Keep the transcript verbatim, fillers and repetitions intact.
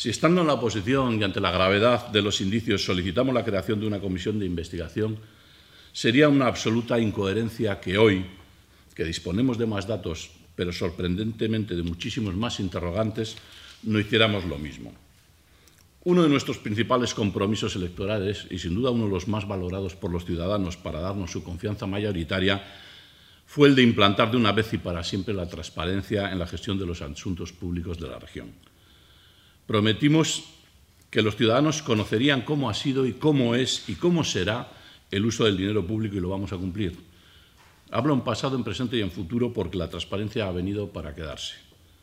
Si, estando en la oposición y ante la gravedad de los indicios, solicitamos la creación de una comisión de investigación, sería una absoluta incoherencia que hoy, que disponemos de más datos, pero sorprendentemente de muchísimos más interrogantes, no hiciéramos lo mismo. Uno de nuestros principales compromisos electorales, y sin duda uno de los más valorados por los ciudadanos para darnos su confianza mayoritaria, fue el de implantar de una vez y para siempre la transparencia en la gestión de los asuntos públicos de la región. Prometimos que los ciudadanos conocerían cómo ha sido y cómo es y cómo será el uso del dinero público, y lo vamos a cumplir. Hablo en pasado, en presente y en futuro porque la transparencia ha venido para quedarse.